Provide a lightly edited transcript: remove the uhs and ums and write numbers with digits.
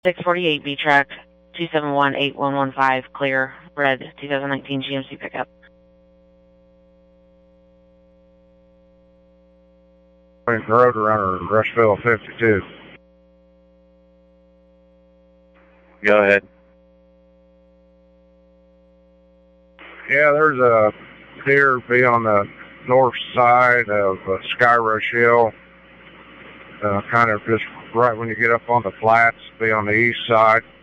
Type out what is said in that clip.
648 B-Track, 2718115, clear, red, 2019 GMC pickup. Roadrunner, Rushville 52. Go ahead. Yeah, there's a deer be on the north side of Sky Rush Hill. Kind of just right when you get up on the flats, be on the east side.